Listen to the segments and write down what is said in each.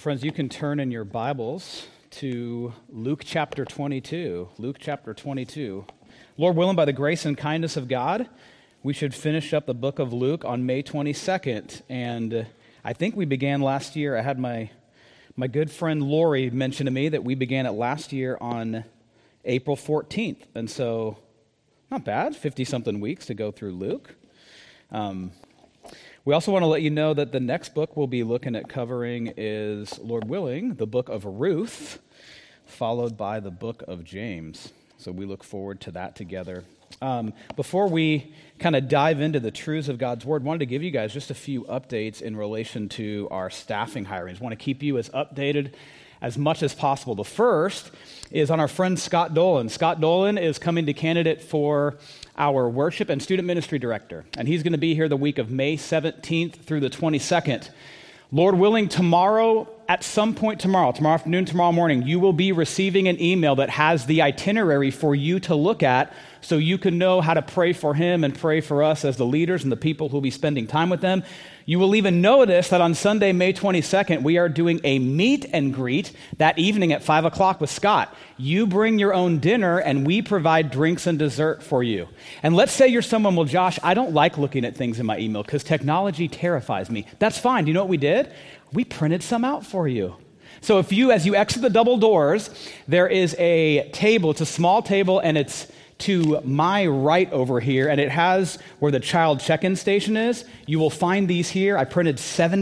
Friends, you can turn in your Bibles to Luke chapter 22. Luke chapter 22. Lord willing, by the grace and kindness of God, we should finish up the book of Luke on May 22nd. And I think we began last year. I had my good friend Lori mention to me that we began it last year on April 14th. And so, not bad, 50-something weeks to go through Luke. We also want to let you know that the next book we'll be looking at covering is, Lord willing, the book of Ruth, followed by the book of James. So we look forward to that together. Before we kind of dive into the truths of God's Word, I wanted to give you guys just a few updates in relation to our staffing hirings. I want to keep you as updated as much as possible. The first is on our friend Scott Dolan. Scott Dolan is coming to candidate for our worship and student ministry director, and he's going to be here the week of May 17th through the 22nd. Lord willing, tomorrow, at some point tomorrow afternoon, tomorrow morning, you will be receiving an email that has the itinerary for you to look at so you can know how to pray for him and pray for us as the leaders and the people who will be spending time with them. You will even notice that on Sunday, May 22nd, we are doing a meet and greet that evening at 5 o'clock with Scott. You bring your own dinner, and we provide drinks and dessert for you. And let's say you're someone, well, Josh, I don't like looking at things in my email because technology terrifies me. That's fine. Do you know what we did? We printed some out for you. So if you, as you exit the double doors, there is a table. It's a small table, and it's to my right over here, and it has where the child check-in station is. You will find these here. I printed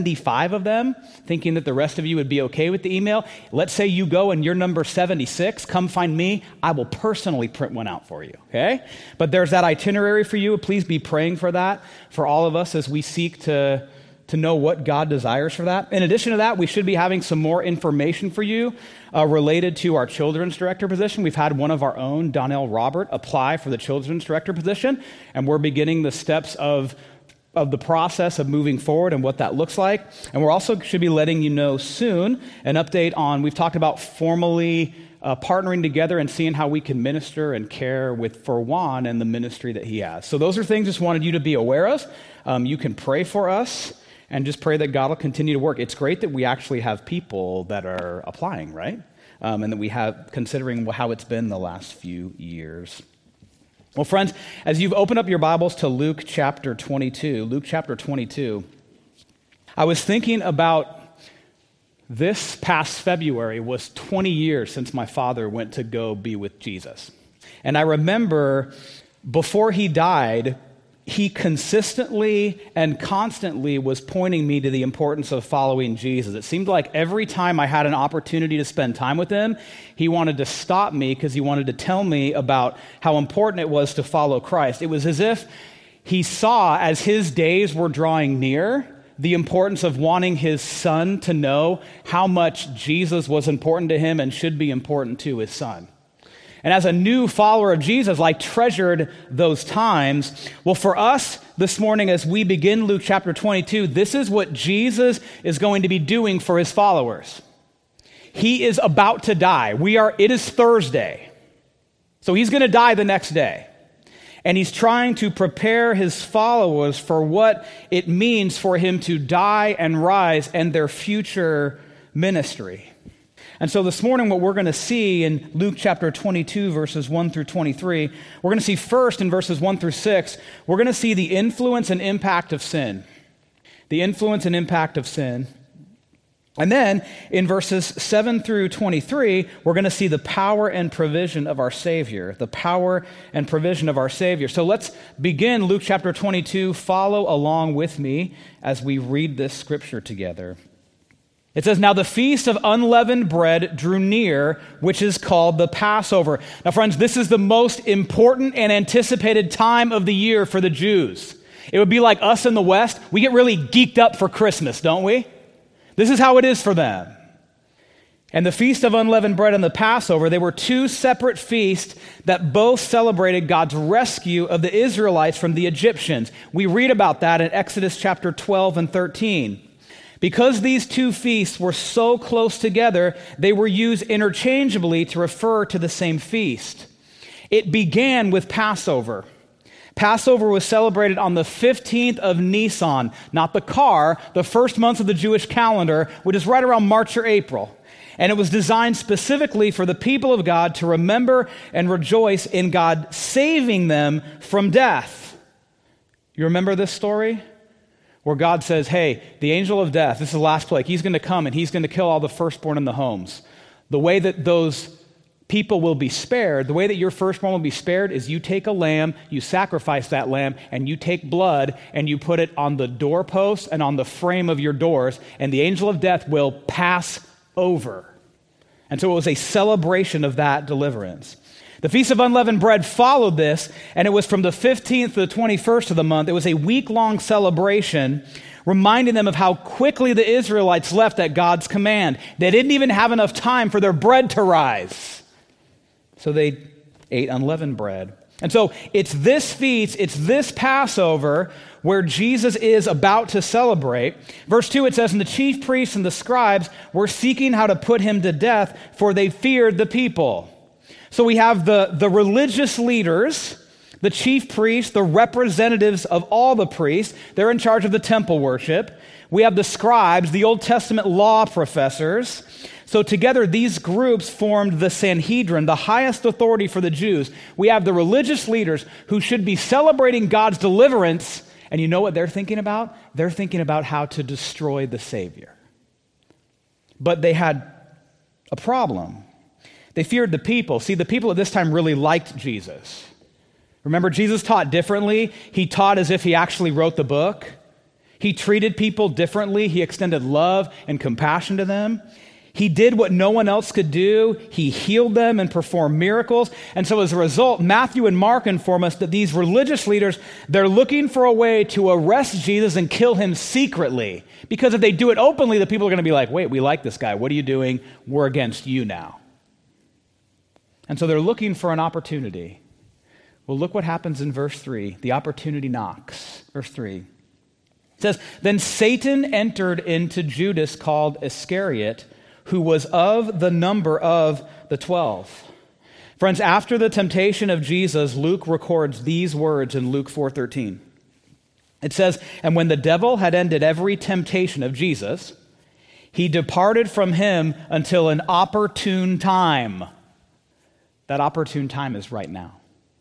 75 of them, thinking that the rest of you would be okay with the email. Let's say you go and you're number 76. Come find me. I will personally print one out for you, okay? But there's that itinerary for you. Please be praying for that, for all of us as we seek to know what God desires for that. In addition to that, we should be having some more information for you related to our children's director position. We've had one of our own, Donnell Robert, apply for the children's director position, and we're beginning the steps of the process of moving forward and what that looks like. And we're also should be letting you know soon an update on, we've talked about formally partnering together and seeing how we can minister and care for Juan and the ministry that he has. So those are things just wanted you to be aware of. You can pray for us and just pray that God will continue to work. It's great that we actually have people that are applying, right? And that we have, considering how it's been the last few years. Well, friends, as you've opened up your Bibles to Luke chapter 22, I was thinking about this past February was 20 years since my father went to go be with Jesus. And I remember before he died, he consistently and constantly was pointing me to the importance of following Jesus. It seemed like every time I had an opportunity to spend time with him, he wanted to stop me because he wanted to tell me about how important it was to follow Christ. It was as if he saw, as his days were drawing near, the importance of wanting his son to know how much Jesus was important to him and should be important to his son. And as a new follower of Jesus, I treasured those times. Well, for us this morning, as we begin Luke chapter 22, this is what Jesus is going to be doing for his followers. He is about to die. It is Thursday. So he's going to die the next day. And he's trying to prepare his followers for what it means for him to die and rise and their future ministry. And so this morning, what we're going to see in Luke chapter 22, verses 1 through 23, we're going to see first in verses 1 through 6, we're going to see the influence and impact of sin. The influence and impact of sin. And then in verses 7 through 23, we're going to see the power and provision of our Savior. The power and provision of our Savior. So let's begin Luke chapter 22. Follow along with me as we read this scripture together. It says, "Now the feast of unleavened bread drew near, which is called the Passover." Now, friends, this is the most important and anticipated time of the year for the Jews. It would be like us in the West. We get really geeked up for Christmas, don't we? This is how it is for them. And the feast of unleavened bread and the Passover, they were two separate feasts that both celebrated God's rescue of the Israelites from the Egyptians. We read about that in Exodus chapter 12 and 13. Because these two feasts were so close together, they were used interchangeably to refer to the same feast. It began with Passover. Passover was celebrated on the 15th of Nisan, not the car, the first month of the Jewish calendar, which is right around March or April. And it was designed specifically for the people of God to remember and rejoice in God saving them from death. You remember this story? Where God says, hey, the angel of death, this is the last plague, he's going to come and he's going to kill all the firstborn in the homes. The way that those people will be spared, the way that your firstborn will be spared is you take a lamb, you sacrifice that lamb, and you take blood and you put it on the doorposts and on the frame of your doors, and the angel of death will pass over. And so it was a celebration of that deliverance. The Feast of Unleavened Bread followed this, and it was from the 15th to the 21st of the month. It was a week-long celebration reminding them of how quickly the Israelites left at God's command. They didn't even have enough time for their bread to rise. So they ate unleavened bread. And so it's this feast, it's this Passover where Jesus is about to celebrate. Verse 2, it says, and the chief priests and the scribes were seeking how to put him to death, for they feared the people. So we have the religious leaders, the chief priests, the representatives of all the priests. They're in charge of the temple worship. We have the scribes, the Old Testament law professors. So together, these groups formed the Sanhedrin, the highest authority for the Jews. We have the religious leaders who should be celebrating God's deliverance. And you know what they're thinking about? They're thinking about how to destroy the Savior. But they had a problem. They feared the people. See, the people at this time really liked Jesus. Remember, Jesus taught differently. He taught as if he actually wrote the book. He treated people differently. He extended love and compassion to them. He did what no one else could do. He healed them and performed miracles. And so as a result, Matthew and Mark inform us that these religious leaders, they're looking for a way to arrest Jesus and kill him secretly. Because if they do it openly, the people are going to be like, wait, we like this guy. What are you doing? We're against you now. And so they're looking for an opportunity. Well, look what happens in verse 3. The opportunity knocks. Verse 3. It says, then Satan entered into Judas called Iscariot, who was of the number of the 12. Friends, after the temptation of Jesus, Luke records these words in Luke 4:13. It says, and when the devil had ended every temptation of Jesus, he departed from him until an opportune time. That opportune time is right now.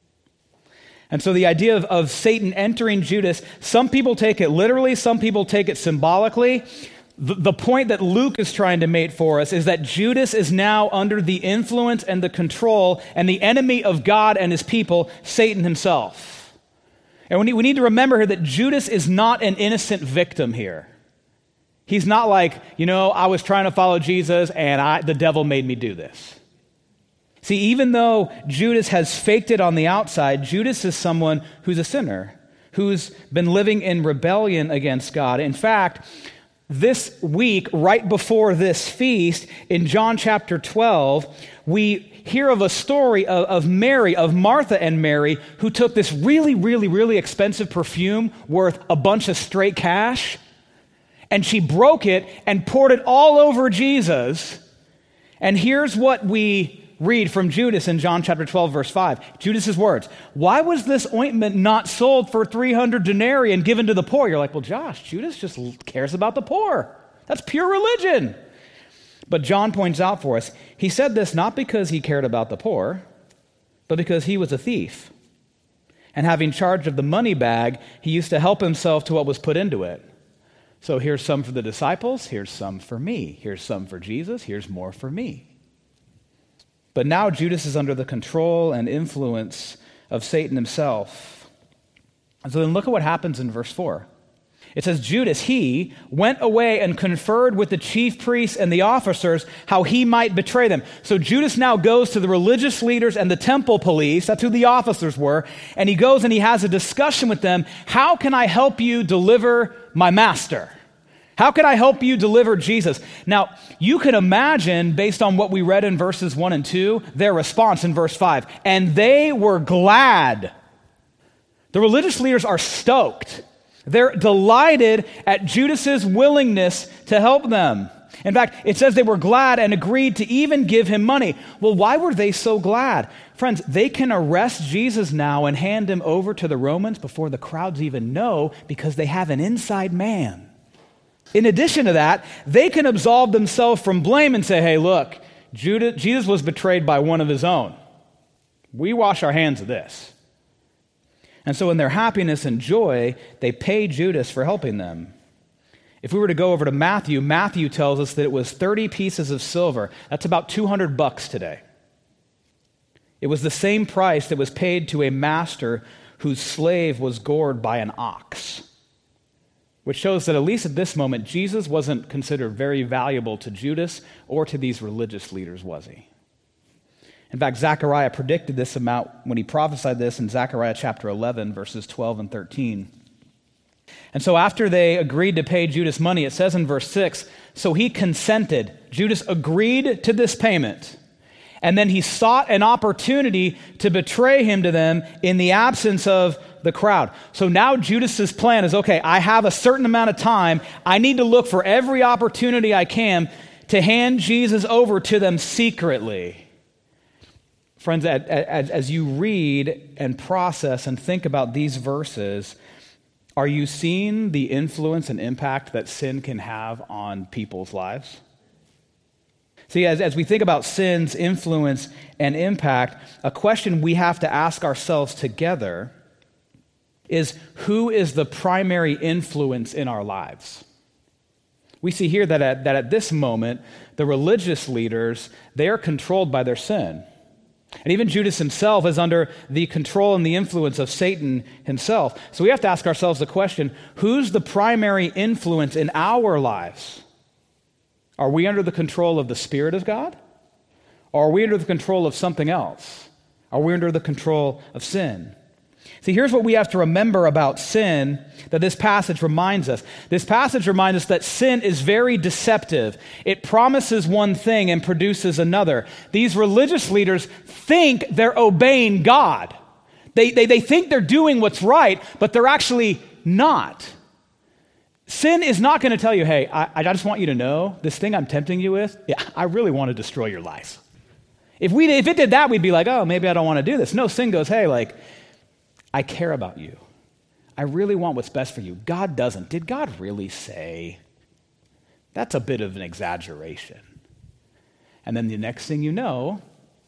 And so the idea of Satan entering Judas, some people take it literally, some people take it symbolically. The point that Luke is trying to make for us is that Judas is now under the influence and the control and the enemy of God and his people, Satan himself. And we need to remember here that Judas is not an innocent victim here. He's not like, I was trying to follow Jesus and the devil made me do this. See, even though Judas has faked it on the outside, Judas is someone who's a sinner, who's been living in rebellion against God. In fact, this week, right before this feast, in John chapter 12, we hear of a story of Mary, of Martha and Mary, who took this really, really, really expensive perfume worth a bunch of straight cash, and she broke it and poured it all over Jesus. And here's what we read from Judas in John chapter 12, verse 5. Judas's words, why was this ointment not sold for 300 denarii and given to the poor? You're like, well, Josh, Judas just cares about the poor. That's pure religion. But John points out for us, he said this not because he cared about the poor, but because he was a thief. And having charge of the money bag, he used to help himself to what was put into it. So here's some for the disciples, here's some for me. Here's some for Jesus, here's more for me. But now Judas is under the control and influence of Satan himself. And so then look at what happens in verse 4. It says, Judas, he went away and conferred with the chief priests and the officers how he might betray them. So Judas now goes to the religious leaders and the temple police, that's who the officers were, and he goes and he has a discussion with them. How can I help you deliver my master? How can I help you deliver Jesus? Now, you can imagine, based on what we read in verses 1 and 2, their response in verse 5. And they were glad. The religious leaders are stoked. They're delighted at Judas's willingness to help them. In fact, it says they were glad and agreed to even give him money. Well, why were they so glad? Friends, they can arrest Jesus now and hand him over to the Romans before the crowds even know because they have an inside man. In addition to that, they can absolve themselves from blame and say, hey, look, Jesus was betrayed by one of his own. We wash our hands of this. And so in their happiness and joy, they pay Judas for helping them. If we were to go over to Matthew, Matthew tells us that it was 30 pieces of silver. That's about $200 today. It was the same price that was paid to a master whose slave was gored by an ox, which shows that at least at this moment, Jesus wasn't considered very valuable to Judas or to these religious leaders, was he? In fact, Zechariah predicted this amount when he prophesied this in Zechariah chapter 11, verses 12 and 13. And so after they agreed to pay Judas money, it says in verse 6, so he consented. Judas agreed to this payment. And then he sought an opportunity to betray him to them in the absence of the crowd. So now Judas's plan is, okay, I have a certain amount of time. I need to look for every opportunity I can to hand Jesus over to them secretly. Friends, as you read and process and think about these verses, are you seeing the influence and impact that sin can have on people's lives? See, as we think about sin's influence and impact, a question we have to ask ourselves together is, who is the primary influence in our lives? We see here that at this moment, the religious leaders, they are controlled by their sin. And even Judas himself is under the control and the influence of Satan himself. So we have to ask ourselves the question, who's the primary influence in our lives? Are we under the control of the Spirit of God? Or are we under the control of something else? Are we under the control of sin? See, here's what we have to remember about sin that this passage reminds us. This passage reminds us that sin is very deceptive. It promises one thing and produces another. These religious leaders think they're obeying God. They think they're doing what's right, but they're actually not. Sin is not going to tell you, hey, I just want you to know, this thing I'm tempting you with, yeah, I really want to destroy your life. If it did that, we'd be like, oh, maybe I don't want to do this. No, sin goes, hey, I care about you. I really want what's best for you. God doesn't. Did God really say? That's a bit of an exaggeration. And then the next thing you know,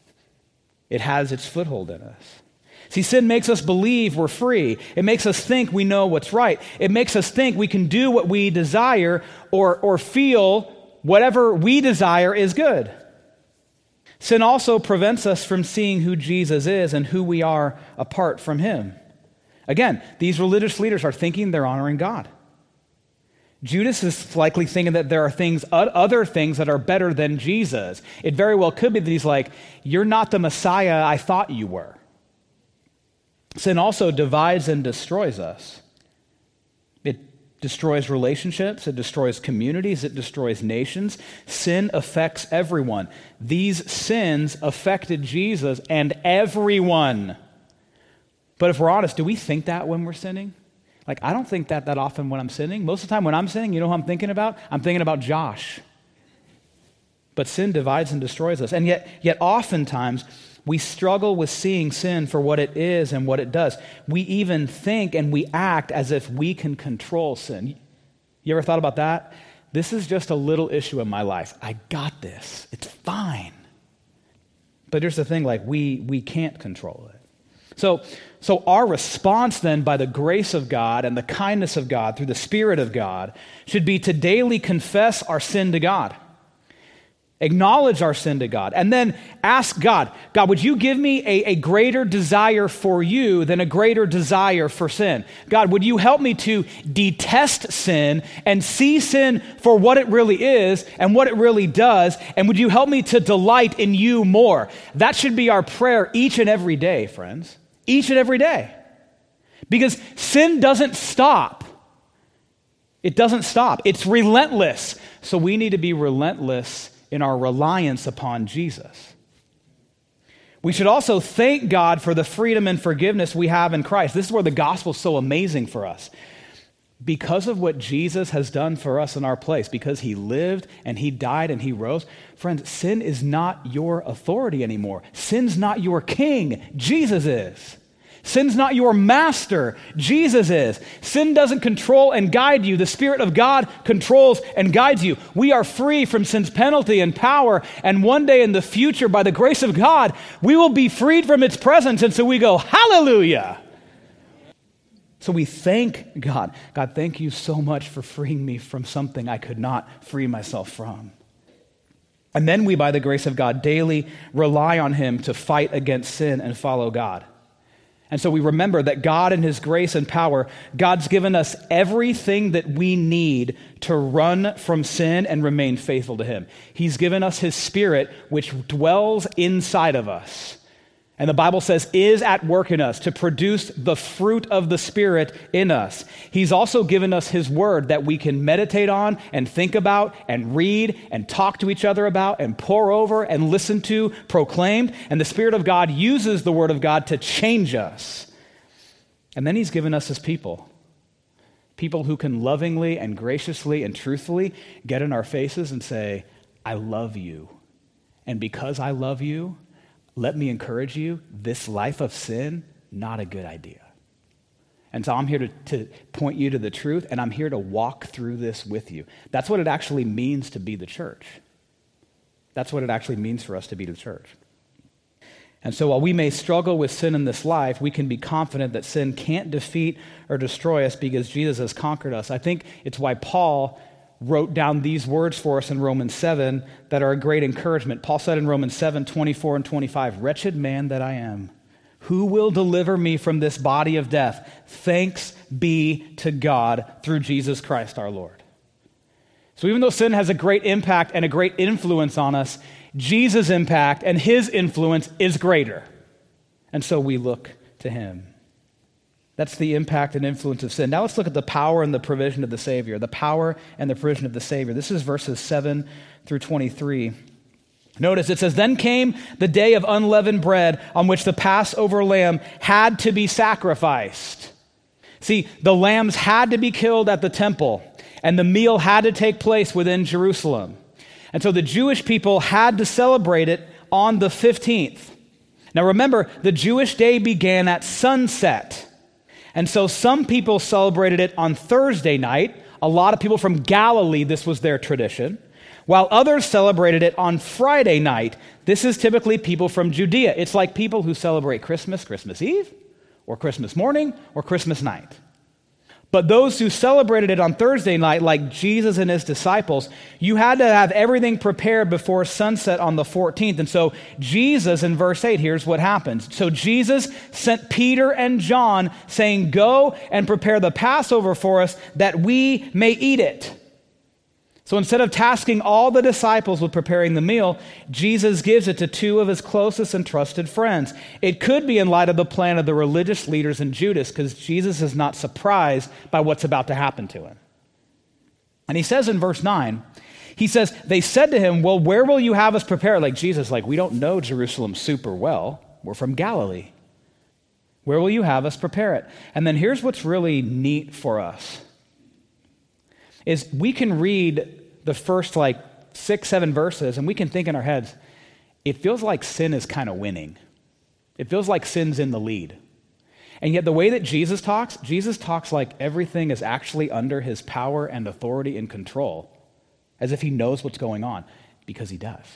it has its foothold in us. See, sin makes us believe we're free. It makes us think we know what's right. It makes us think we can do what we desire or feel whatever we desire is good. Sin also prevents us from seeing who Jesus is and who we are apart from him. Again, these religious leaders are thinking they're honoring God. Judas is likely thinking that there are other things that are better than Jesus. It very well could be that he's like, you're not the Messiah I thought you were. Sin also divides and destroys us. It destroys relationships, it destroys communities, it destroys nations. Sin affects everyone. These sins affected Jesus and everyone. But if we're honest, do we think that when we're sinning? I don't think that often when I'm sinning. Most of the time when I'm sinning, you know who I'm thinking about? I'm thinking about Josh. But sin divides and destroys us. And yet oftentimes, we struggle with seeing sin for what it is and what it does. We even think and we act as if we can control sin. You ever thought about that? This is just a little issue in my life. I got this. It's fine. But here's the thing, we can't control it. So our response then, by the grace of God and the kindness of God through the Spirit of God, should be to daily confess our sin to God. Acknowledge our sin to God, and then ask God, would you give me a greater desire for you than a greater desire for sin? God, would you help me to detest sin and see sin for what it really is and what it really does, and would you help me to delight in you more? That should be our prayer each and every day, friends. Each and every day. Because sin doesn't stop. It doesn't stop. It's relentless. So we need to be relentless in our reliance upon Jesus. We should also thank God for the freedom and forgiveness we have in Christ. This is where the gospel is so amazing for us. because of what Jesus has done for us in our place, because he lived and he died and he rose, friends, sin is not your authority anymore. Sin's not your king. Jesus is. Sin's not your master. Jesus is. Sin doesn't control and guide you. The Spirit of God controls and guides you. We are free from sin's penalty and power, and one day in the future, by the grace of God, we will be freed from its presence, and so we go, hallelujah! So we thank God. God, thank you so much for freeing me from something I could not free myself from. And then we, by the grace of God, daily rely on him to fight against sin and follow God. And so we remember that God in his grace and power, God's given us everything that we need to run from sin and remain faithful to him. He's given us his Spirit, which dwells inside of us. And the Bible says is at work in us to produce the fruit of the Spirit in us. He's also given us his word that we can meditate on and think about and read and talk to each other about and pore over and listen to proclaimed. And the Spirit of God uses the word of God to change us. And then he's given us his people. People who can lovingly and graciously and truthfully get in our faces and say, I love you. And because I love you, let me encourage you, this life of sin, not a good idea. And so I'm here to point you to the truth, and I'm here to walk through this with you. That's what it actually means to be the church. That's what it actually means for us to be the church. And so while we may struggle with sin in this life, we can be confident that sin can't defeat or destroy us because Jesus has conquered us. I think it's why Paul wrote down these words for us in Romans 7 that are a great encouragement. Paul said in Romans 7, 24 and 25, "Wretched man that I am, who will deliver me from this body of death? Thanks be to God through Jesus Christ our Lord." So even though sin has a great impact and a great influence on us, Jesus' impact and his influence is greater. And so we look to him. That's the impact and influence of sin. Now let's look at the power and the provision of the Savior. The power and the provision of the Savior. This is verses 7 through 23. Notice it says, "Then came the day of unleavened bread on which the Passover lamb had to be sacrificed." See, the lambs had to be killed at the temple, and the meal had to take place within Jerusalem. And so the Jewish people had to celebrate it on the 15th. Now remember, the Jewish day began at sunset. And so some people celebrated it on Thursday night. A lot of people from Galilee, this was their tradition. While others celebrated it on Friday night. This is typically people from Judea. It's like people who celebrate Christmas, Christmas Eve, or Christmas morning, or Christmas night. But those who celebrated it on Thursday night, like Jesus and his disciples, you had to have everything prepared before sunset on the 14th. And so Jesus, in verse 8, here's what happens. So Jesus sent Peter and John, saying, "Go and prepare the Passover for us, that we may eat it." So instead of tasking all the disciples with preparing the meal, Jesus gives it to two of his closest and trusted friends. It could be in light of the plan of the religious leaders and Judas, because Jesus is not surprised by what's about to happen to him. And he says in verse 9, he says, they said to him, "Well, where will you have us prepare?" Like Jesus, we don't know Jerusalem super well. We're from Galilee. Where will you have us prepare it? And then here's what's really neat for us, is we can read the first 6, 7 verses, and we can think in our heads, it feels like sin is kind of winning. It feels like sin's in the lead. And yet the way that Jesus talks like everything is actually under his power and authority and control, as if he knows what's going on, because he does.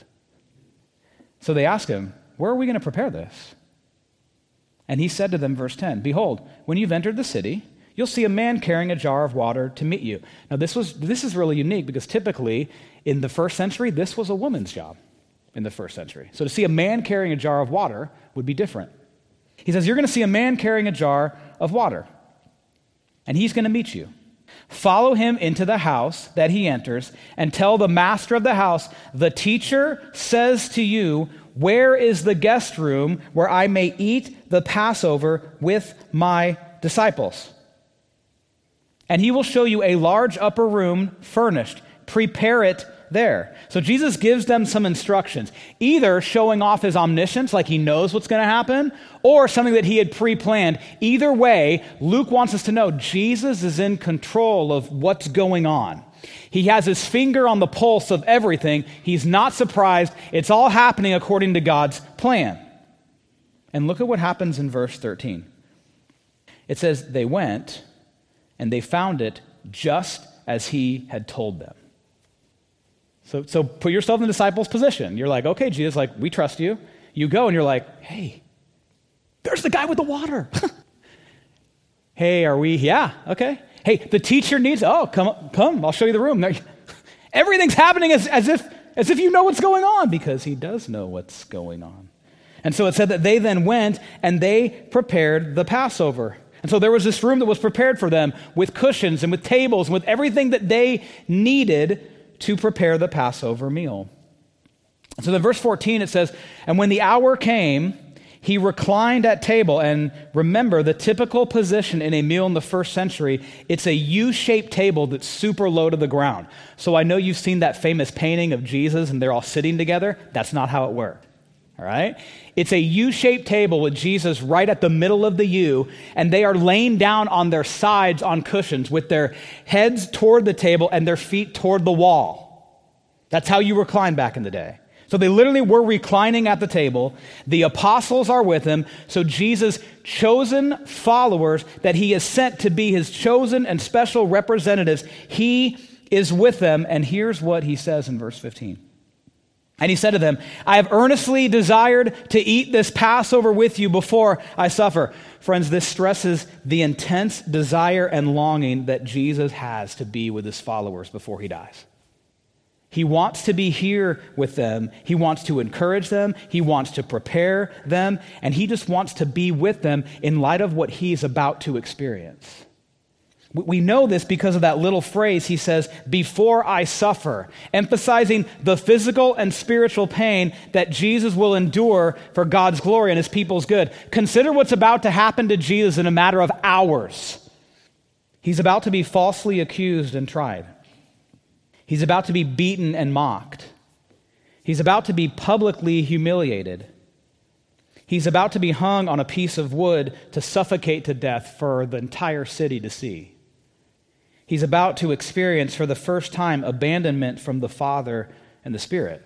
So they ask him, "Where are we going to prepare this?" And he said to them, verse 10, "Behold, when you've entered the city, you'll see a man carrying a jar of water to meet you." Now, this is really unique because typically in the first century, this was a woman's job in the first century. So to see a man carrying a jar of water would be different. He says, "You're going to see a man carrying a jar of water, and he's going to meet you. Follow him into the house that he enters and tell the master of the house, 'The teacher says to you, where is the guest room where I may eat the Passover with my disciples?' And he will show you a large upper room furnished. Prepare it there. So Jesus gives them some instructions, either showing off his omniscience, like he knows what's going to happen, or something that he had pre-planned. Either way, Luke wants us to know Jesus is in control of what's going on. He has his finger on the pulse of everything. He's not surprised. It's all happening according to God's plan. And look at what happens in verse 13. It says, they went and they found it just as he had told them. So put yourself in the disciples' position. You're like, okay, Jesus, like, we trust you. You go and you're like, hey, there's the guy with the water. Hey, are we? Yeah, okay. Hey, the teacher needs, come, I'll show you the room. Everything's happening as if you know what's going on, because he does know what's going on. And so it said that they then went and they prepared the Passover. And so there was this room that was prepared for them with cushions and with tables and with everything that they needed to prepare the Passover meal. So in verse 14 it says, and when the hour came, he reclined at table. And remember, the typical position in a meal in the first century, it's a U-shaped table that's super low to the ground. So I know you've seen that famous painting of Jesus and they're all sitting together. That's not how it worked. All right? It's a U-shaped table with Jesus right at the middle of the U, and they are laying down on their sides on cushions with their heads toward the table and their feet toward the wall. That's how you recline back in the day. So they literally were reclining at the table. The apostles are with him. So Jesus' chosen followers that he has sent to be his chosen and special representatives, he is with them. And here's what he says in verse 15. And he said to them, I have earnestly desired to eat this Passover with you before I suffer. Friends, this stresses the intense desire and longing that Jesus has to be with his followers before he dies. He wants to be here with them. He wants to encourage them. He wants to prepare them. And he just wants to be with them in light of what he's about to experience. We know this because of that little phrase he says, before I suffer, emphasizing the physical and spiritual pain that Jesus will endure for God's glory and his people's good. Consider what's about to happen to Jesus in a matter of hours. He's about to be falsely accused and tried. He's about to be beaten and mocked. He's about to be publicly humiliated. He's about to be hung on a piece of wood to suffocate to death for the entire city to see. He's about to experience for the first time abandonment from the Father and the Spirit.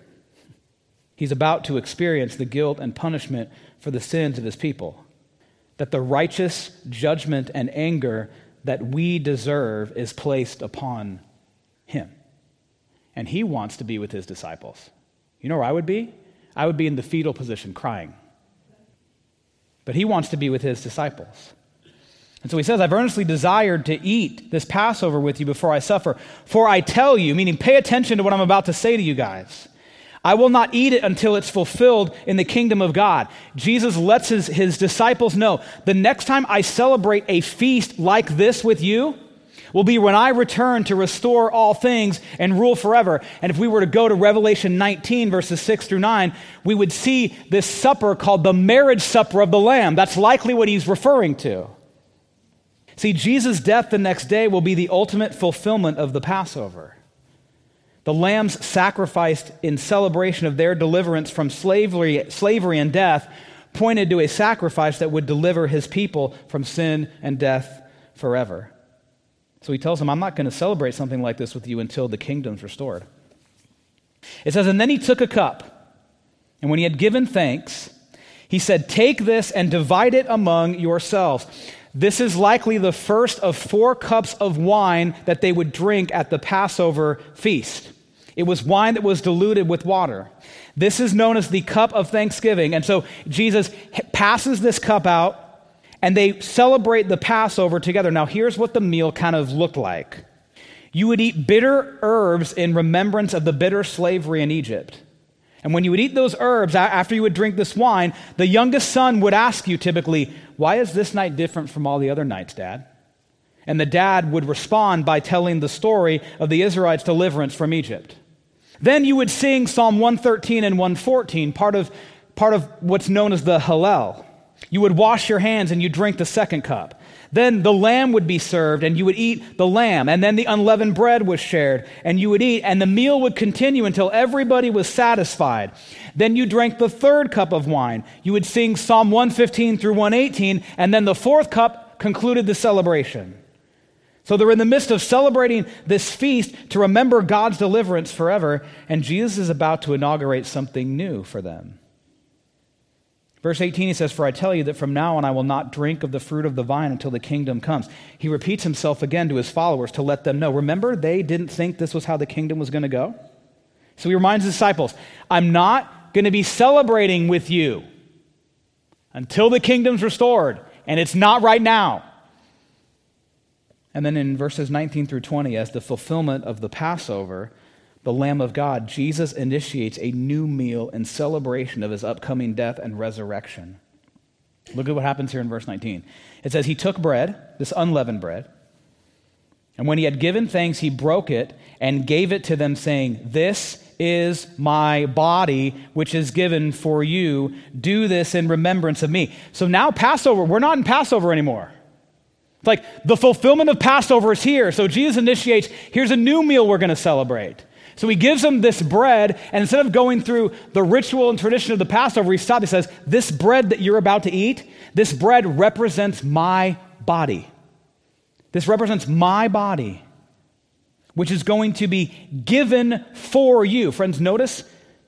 He's about to experience the guilt and punishment for the sins of his people. That the righteous judgment and anger that we deserve is placed upon him. And he wants to be with his disciples. You know where I would be? I would be in the fetal position crying. But he wants to be with his disciples. And so he says, I've earnestly desired to eat this Passover with you before I suffer. For I tell you, meaning pay attention to what I'm about to say to you guys. I will not eat it until it's fulfilled in the kingdom of God. Jesus lets his disciples know, the next time I celebrate a feast like this with you will be when I return to restore all things and rule forever. And if we were to go to Revelation 19, verses 6 through 9, we would see this supper called the marriage supper of the Lamb. That's likely what he's referring to. See, Jesus' death the next day will be the ultimate fulfillment of the Passover. The lambs sacrificed in celebration of their deliverance from slavery and death pointed to a sacrifice that would deliver his people from sin and death forever. So he tells them, I'm not going to celebrate something like this with you until the kingdom's restored. It says, and then he took a cup, and when he had given thanks, he said, take this and divide it among yourselves. This is likely the first of 4 cups of wine that they would drink at the Passover feast. It was wine that was diluted with water. This is known as the cup of thanksgiving. And so Jesus passes this cup out, and they celebrate the Passover together. Now, here's what the meal kind of looked like. You would eat bitter herbs in remembrance of the bitter slavery in Egypt. And when you would eat those herbs, after you would drink this wine, the youngest son would ask you typically, why is this night different from all the other nights, Dad? And the dad would respond by telling the story of the Israelites' deliverance from Egypt. Then you would sing Psalm 113 and 114, part of what's known as the Hallel. You would wash your hands and you drink the second cup. Then the lamb would be served and you would eat the lamb. And then the unleavened bread was shared and you would eat. And the meal would continue until everybody was satisfied. Then you drank the third cup of wine. You would sing Psalm 115 through 118. And then the fourth cup concluded the celebration. So they're in the midst of celebrating this feast to remember God's deliverance forever. And Jesus is about to inaugurate something new for them. Verse 18, he says, "For I tell you that from now on I will not drink of the fruit of the vine until the kingdom comes." He repeats himself again to his followers to let them know. Remember, they didn't think this was how the kingdom was going to go. So he reminds his disciples, I'm not going to be celebrating with you until the kingdom's restored, and it's not right now. And then in verses 19 through 20, as the fulfillment of the Passover, the Lamb of God, Jesus initiates a new meal in celebration of his upcoming death and resurrection. Look at what happens here in verse 19. It says, he took bread, this unleavened bread, and when he had given thanks, he broke it and gave it to them, saying, "This is my body, which is given for you. Do this in remembrance of me." So now Passover, we're not in Passover anymore. It's like the fulfillment of Passover is here. So Jesus initiates, here's a new meal we're going to celebrate. So he gives them this bread, and instead of going through the ritual and tradition of the Passover, he stops. He says, this bread that you're about to eat, this bread represents my body. This represents my body, which is going to be given for you. Friends, notice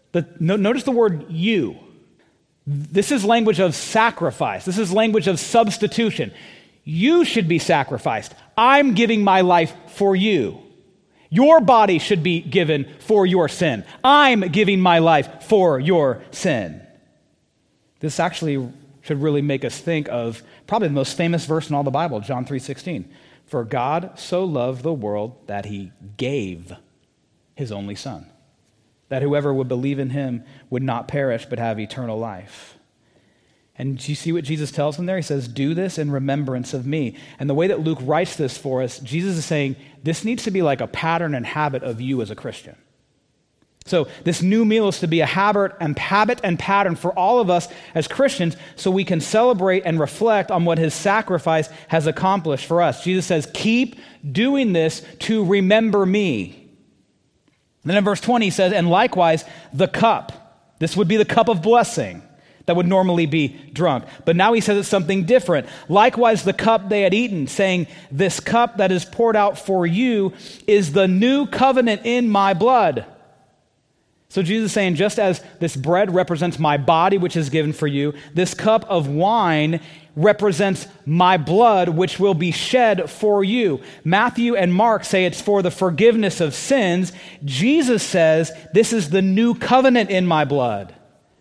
the word you. This is language of sacrifice. This is language of substitution. You should be sacrificed. I'm giving my life for you. Your body should be given for your sin. I'm giving my life for your sin. This actually should really make us think of probably the most famous verse in all the Bible, John 3:16. For God so loved the world that he gave his only Son, that whoever would believe in him would not perish but have eternal life. And do you see what Jesus tells them there? He says, do this in remembrance of me. And the way that Luke writes this for us, Jesus is saying, this needs to be like a pattern and habit of you as a Christian. So this new meal is to be a habit and pattern for all of us as Christians so we can celebrate and reflect on what his sacrifice has accomplished for us. Jesus says, keep doing this to remember me. And then in verse 20 he says, and likewise the cup. This would be the cup of blessing that would normally be drunk. But now he says it's something different. Likewise, the cup they had eaten, saying, this cup that is poured out for you is the new covenant in my blood. So Jesus is saying, just as this bread represents my body, which is given for you, this cup of wine represents my blood, which will be shed for you. Matthew and Mark say it's for the forgiveness of sins. Jesus says, this is the new covenant in my blood.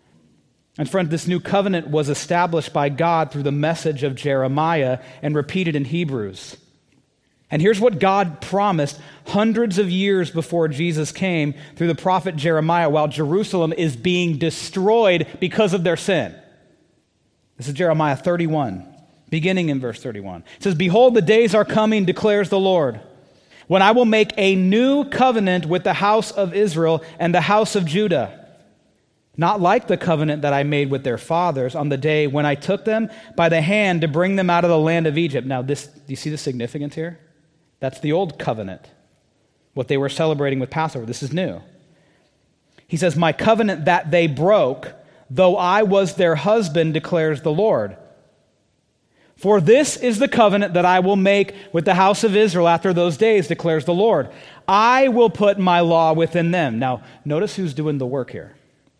And friend, this new covenant was established by God through the message of Jeremiah and repeated in Hebrews. And here's what God promised hundreds of years before Jesus came through the prophet Jeremiah while Jerusalem is being destroyed because of their sin. This is Jeremiah 31, beginning in verse 31. It says, behold, the days are coming, declares the Lord, when I will make a new covenant with the house of Israel and the house of Judah. Not like the covenant that I made with their fathers on the day when I took them by the hand to bring them out of the land of Egypt. Now, do you see the significance here? That's the old covenant, what they were celebrating with Passover. This is new. He says, my covenant that they broke, though I was their husband, declares the Lord. For this is the covenant that I will make with the house of Israel after those days, declares the Lord. I will put my law within them. Now, notice who's doing the work here.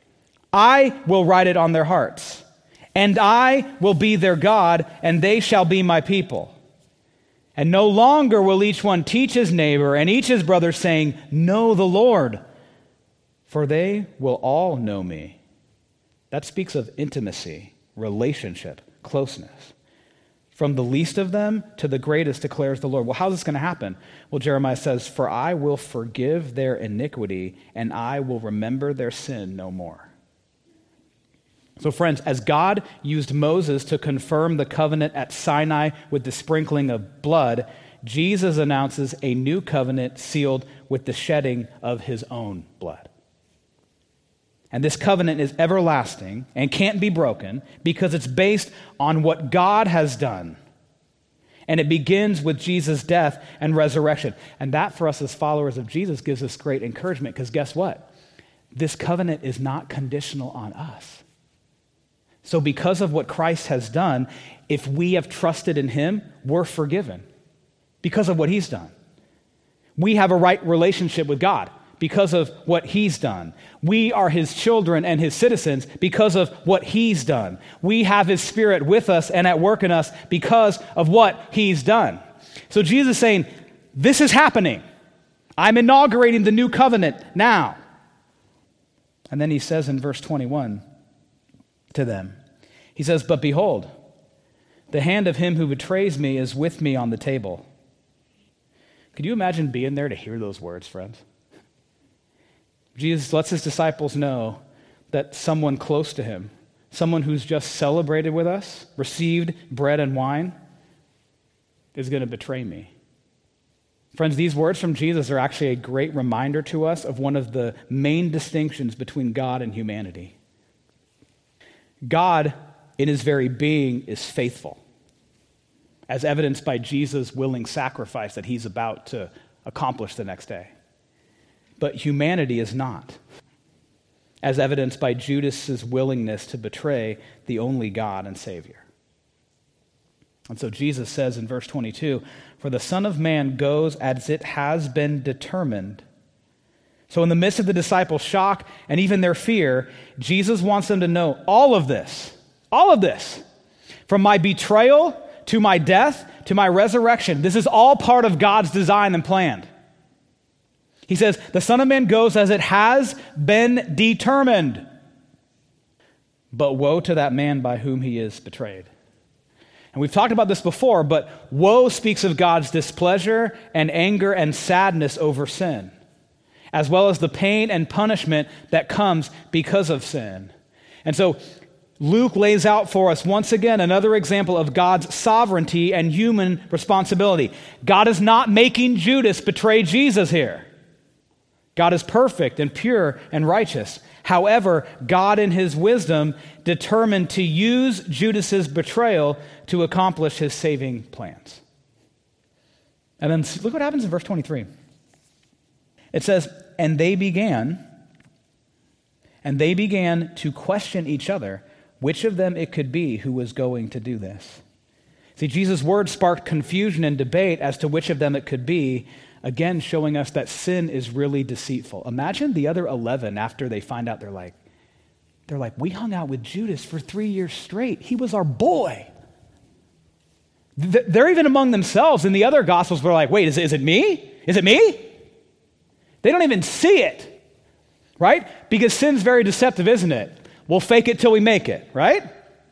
I will write it on their hearts, and I will be their God, and they shall be my people. And no longer will each one teach his neighbor and each his brother, saying, know the Lord, for they will all know me. That speaks of intimacy, relationship, closeness. From the least of them to the greatest, declares the Lord. Well, how's this going to happen? Well, Jeremiah says, for I will forgive their iniquity, and I will remember their sin no more. So friends, as God used Moses to confirm the covenant at Sinai with the sprinkling of blood, Jesus announces a new covenant sealed with the shedding of his own blood. And this covenant is everlasting and can't be broken because it's based on what God has done. And it begins with Jesus' death and resurrection. And that, for us as followers of Jesus, gives us great encouragement because guess what? This covenant is not conditional on us. So because of what Christ has done, if we have trusted in him, we're forgiven because of what he's done. We have a right relationship with God because of what he's done. We are his children and his citizens because of what he's done. We have his Spirit with us and at work in us because of what he's done. So Jesus is saying, this is happening. I'm inaugurating the new covenant now. And then he says in verse 21 to them, he says, but behold, the hand of him who betrays me is with me on the table. Could you imagine being there to hear those words, friends? Jesus lets his disciples know that someone close to him, someone who's just celebrated with us, received bread and wine, is going to betray me. Friends, these words from Jesus are actually a great reminder to us of one of the main distinctions between God and humanity. God, in his very being, is faithful, as evidenced by Jesus' willing sacrifice that he's about to accomplish the next day. But humanity is not, as evidenced by Judas' willingness to betray the only God and Savior. And so Jesus says in verse 22, for the Son of Man goes as it has been determined. So in the midst of the disciples' shock and even their fear, Jesus wants them to know all of this, from my betrayal to my death to my resurrection. This is all part of God's design and plan. He says, the Son of Man goes as it has been determined. But woe to that man by whom he is betrayed. And we've talked about this before, but woe speaks of God's displeasure and anger and sadness over sin, as well as the pain and punishment that comes because of sin. And so Luke lays out for us once again another example of God's sovereignty and human responsibility. God is not making Judas betray Jesus here. God is perfect and pure and righteous. However, God in his wisdom determined to use Judas's betrayal to accomplish his saving plans. And then look what happens in verse 23. It says, and they began to question each other which of them it could be who was going to do this. See, Jesus' words sparked confusion and debate as to which of them it could be, again showing us that sin is really deceitful. Imagine the other 11 after they find out, they're like, we hung out with Judas for 3 years straight. He was our boy. They're even among themselves. In the other Gospels, we're like, wait, is it me? Is it me? They don't even see it, right? Because sin's very deceptive, isn't it? We'll fake it till we make it, right?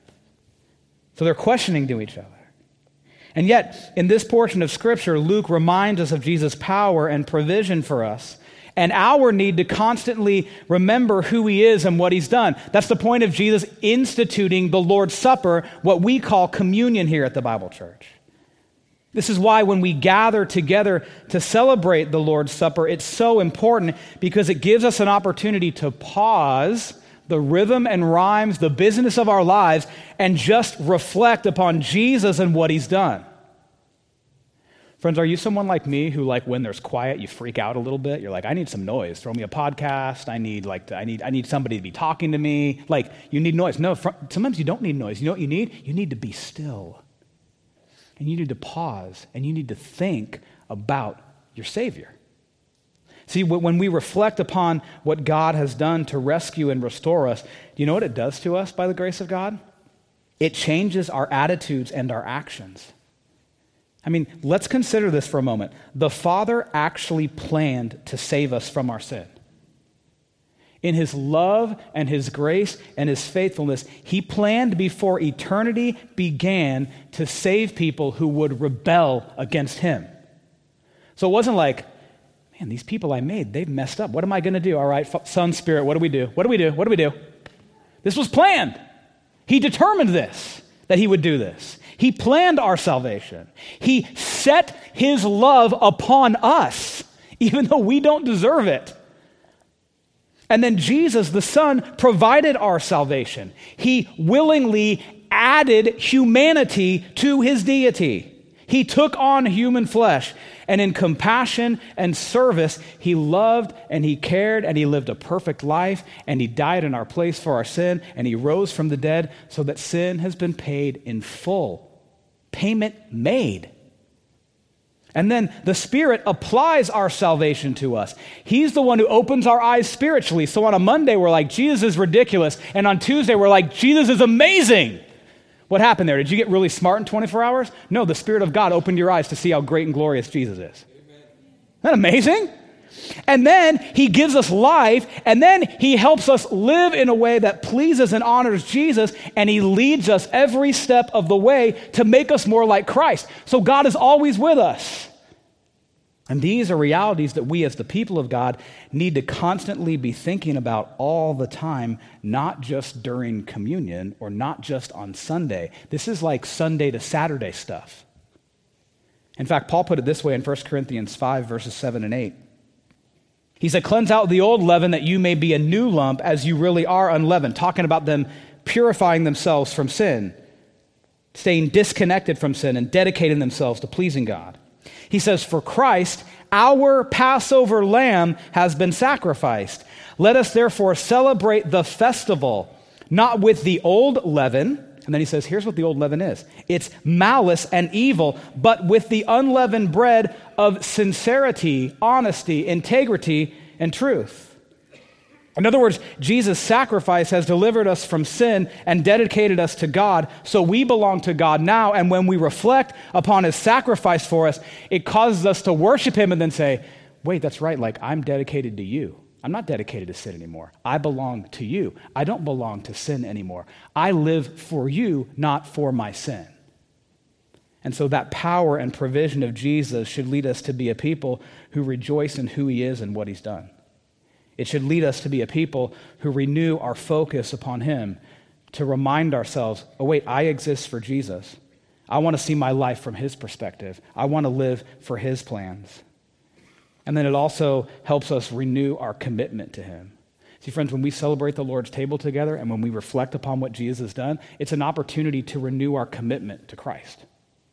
So they're questioning to each other. And yet, in this portion of Scripture, Luke reminds us of Jesus' power and provision for us, and our need to constantly remember who he is and what he's done. That's the point of Jesus instituting the Lord's Supper, what we call communion here at the Bible Church. This is why when we gather together to celebrate the Lord's Supper, it's so important because it gives us an opportunity to pause the rhythm and rhymes, the business of our lives, and just reflect upon Jesus and what he's done. Friends, are you someone like me who, like, when there's quiet, you freak out a little bit? You're like, I need some noise. Throw me a podcast. I need somebody to be talking to me. Like, you need noise. No, sometimes you don't need noise. You know what you need? You need to be still. And you need to pause, and you need to think about your Savior. See, when we reflect upon what God has done to rescue and restore us, do you know what it does to us by the grace of God? It changes our attitudes and our actions. I mean, let's consider this for a moment. The Father actually planned to save us from our sin. In his love and his grace and his faithfulness, he planned before eternity began to save people who would rebel against him. So it wasn't like, man, these people I made, they've messed up. What am I going to do? All right, Son, Spirit, what do we do? What do we do? What do we do? This was planned. He determined this, that he would do this. He planned our salvation. He set his love upon us, even though we don't deserve it. And then Jesus, the Son, provided our salvation. He willingly added humanity to his deity. He took on human flesh, and in compassion and service, he loved and he cared and he lived a perfect life, and he died in our place for our sin, and he rose from the dead so that sin has been paid in full. Payment made. And then the Spirit applies our salvation to us. He's the one who opens our eyes spiritually. So on a Monday, we're like, Jesus is ridiculous. And on Tuesday, we're like, Jesus is amazing. What happened there? Did you get really smart in 24 hours? No, the Spirit of God opened your eyes to see how great and glorious Jesus is. Amen. Isn't that amazing? And then he gives us life, and then he helps us live in a way that pleases and honors Jesus, and he leads us every step of the way to make us more like Christ. So God is always with us. And these are realities that we as the people of God need to constantly be thinking about all the time, not just during communion or not just on Sunday. This is like Sunday to Saturday stuff. In fact, Paul put it this way in 1 Corinthians 5, verses 7 and 8. He said, "Cleanse out the old leaven that you may be a new lump as you really are unleavened," talking about them purifying themselves from sin, staying disconnected from sin and dedicating themselves to pleasing God. He says, "For Christ, our Passover lamb, has been sacrificed. Let us therefore celebrate the festival, not with the old leaven." And then he says, here's what the old leaven is. It's malice and evil, but with the unleavened bread of sincerity, honesty, integrity, and truth. In other words, Jesus' sacrifice has delivered us from sin and dedicated us to God, so we belong to God now, and when we reflect upon his sacrifice for us, it causes us to worship him and then say, wait, that's right, like I'm dedicated to you. I'm not dedicated to sin anymore. I belong to you. I don't belong to sin anymore. I live for you, not for my sin. And so that power and provision of Jesus should lead us to be a people who rejoice in who he is and what he's done. It should lead us to be a people who renew our focus upon him, to remind ourselves, oh wait, I exist for Jesus. I want to see my life from his perspective. I want to live for his plans. And then it also helps us renew our commitment to him. See, friends, when we celebrate the Lord's table together and when we reflect upon what Jesus has done, it's an opportunity to renew our commitment to Christ.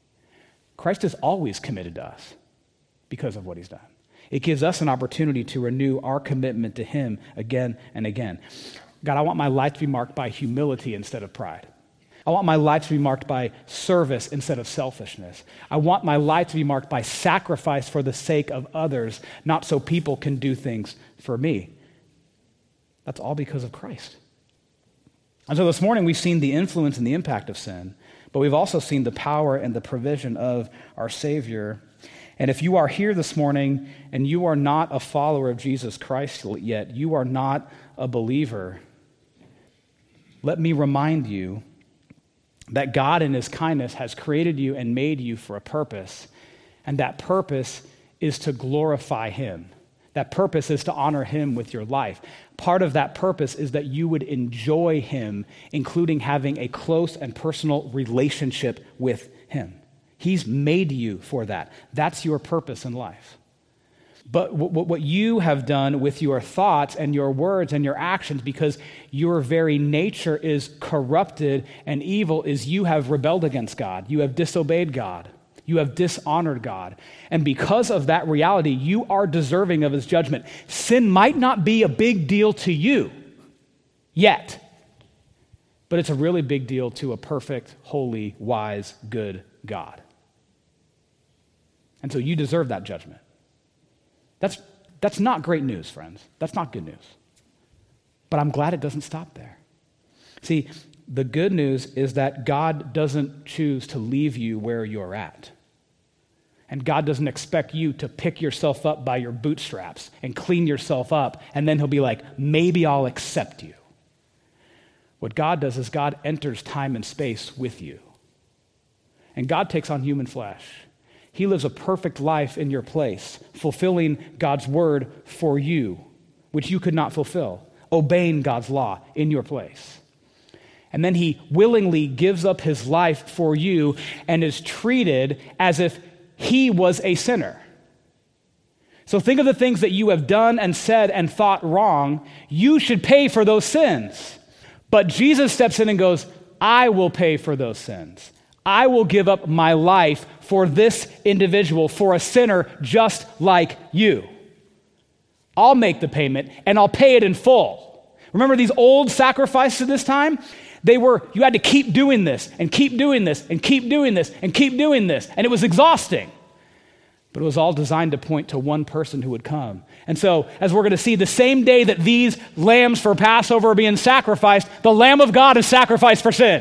Christ is always committed to us because of what he's done. It gives us an opportunity to renew our commitment to him again and again. God, I want my life to be marked by humility instead of pride. I want my life to be marked by service instead of selfishness. I want my life to be marked by sacrifice for the sake of others, not so people can do things for me. That's all because of Christ. And so this morning we've seen the influence and the impact of sin, but we've also seen the power and the provision of our Savior. And if you are here this morning and you are not a follower of Jesus Christ yet, you are not a believer, let me remind you that God in his kindness has created you and made you for a purpose, and that purpose is to glorify him. That purpose is to honor him with your life. Part of that purpose is that you would enjoy him, including having a close and personal relationship with him. He's made you for that. That's your purpose in life. But what you have done with your thoughts and your words and your actions, because your very nature is corrupted and evil, is you have rebelled against God. You have disobeyed God. You have dishonored God. And because of that reality, you are deserving of his judgment. Sin might not be a big deal to you yet, but it's a really big deal to a perfect, holy, wise, good God. And so you deserve that judgment. That's not great news, friends. That's not good news. But I'm glad it doesn't stop there. See, the good news is that God doesn't choose to leave you where you're at. And God doesn't expect you to pick yourself up by your bootstraps and clean yourself up, and then he'll be like, maybe I'll accept you. What God does is God enters time and space with you. And God takes on human flesh. He lives a perfect life in your place, fulfilling God's word for you, which you could not fulfill, obeying God's law in your place. And then he willingly gives up his life for you and is treated as if he was a sinner. So think of the things that you have done and said and thought wrong. You should pay for those sins. But Jesus steps in and goes, I will pay for those sins. I will give up my life for this individual, for a sinner just like you. I'll make the payment and I'll pay it in full. Remember these old sacrifices at this time? You had to keep doing this and keep doing this and keep doing this and keep doing this. And it was exhausting. But it was all designed to point to one person who would come. And so, as we're going to see, the same day that these lambs for Passover are being sacrificed, the Lamb of God is sacrificed for sin.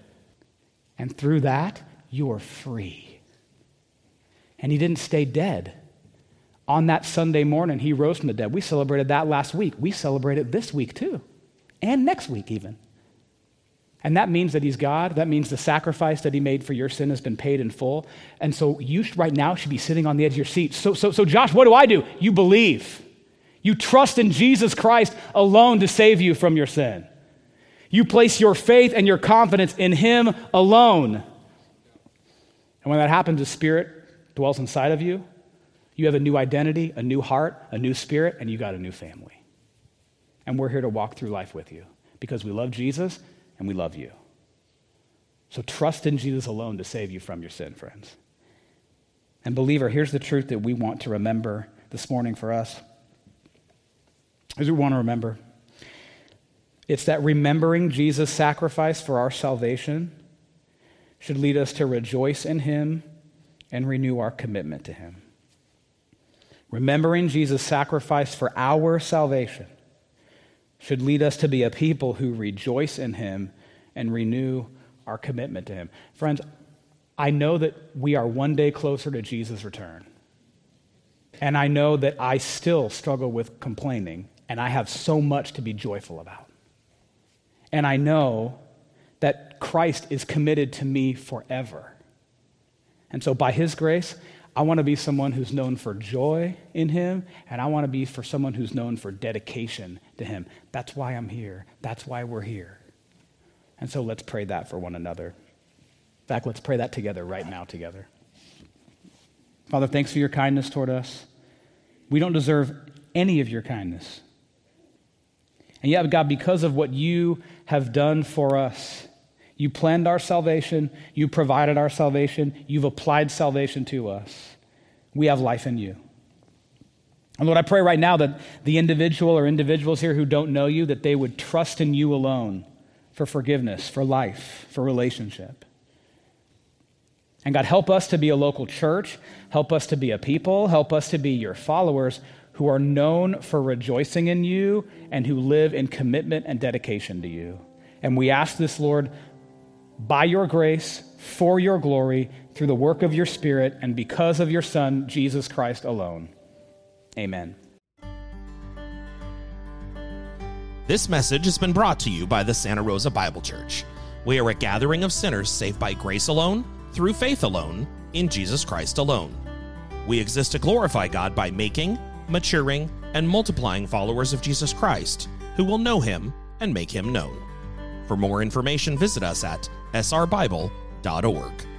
And through that, you are free. And he didn't stay dead. On that Sunday morning, he rose from the dead. We celebrated that last week. We celebrate it this week too. And next week even. And that means that he's God. That means the sacrifice that he made for your sin has been paid in full. And so you right now should be sitting on the edge of your seat. So Josh, what do? You believe. You trust in Jesus Christ alone to save you from your sin. You place your faith and your confidence in him alone. And when that happens, the Spirit dwells inside of you. You have a new identity, a new heart, a new spirit, and you got a new family. And we're here to walk through life with you because we love Jesus and we love you. So trust in Jesus alone to save you from your sin, friends. And believer, here's the truth that we want to remember this morning for us. Here's what we want to remember. It's that remembering Jesus' sacrifice for our salvation should lead us to rejoice in him and renew our commitment to him. Remembering Jesus' sacrifice for our salvation should lead us to be a people who rejoice in him and renew our commitment to him. Friends, I know that we are one day closer to Jesus' return. And I know that I still struggle with complaining, and I have so much to be joyful about. And I know that Christ is committed to me forever. And so by his grace, I want to be someone who's known for joy in him, and I want to be for someone who's known for dedication to him. That's why I'm here. That's why we're here. And so let's pray that for one another. In fact, let's pray that together right now together. Father, thanks for your kindness toward us. We don't deserve any of your kindness. And yet, God, because of what you have done for us, you planned our salvation, you provided our salvation, you've applied salvation to us. We have life in you. And Lord, I pray right now that the individual or individuals here who don't know you, that they would trust in you alone for forgiveness, for life, for relationship. And God, help us to be a local church, help us to be a people, help us to be your followers who are known for rejoicing in you and who live in commitment and dedication to you. And we ask this, Lord, by your grace, for your glory, through the work of your Spirit, and because of your Son, Jesus Christ alone. Amen. This message has been brought to you by the Santa Rosa Bible Church. We are a gathering of sinners saved by grace alone, through faith alone, in Jesus Christ alone. We exist to glorify God by making, maturing, and multiplying followers of Jesus Christ, who will know him and make him known. For more information, visit us at srbible.org.